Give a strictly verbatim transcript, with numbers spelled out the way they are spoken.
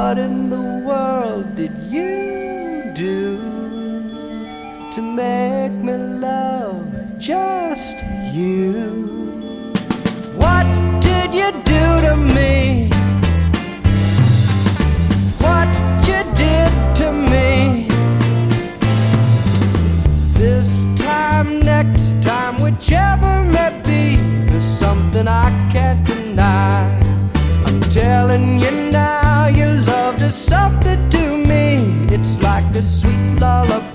What in the world did you do to make me love just you? What did you do to me? What you did to me? This time, next time, whichever may be, there's something I can't deny. I'm telling you now, your love does something to me. It's like a sweet lullaby.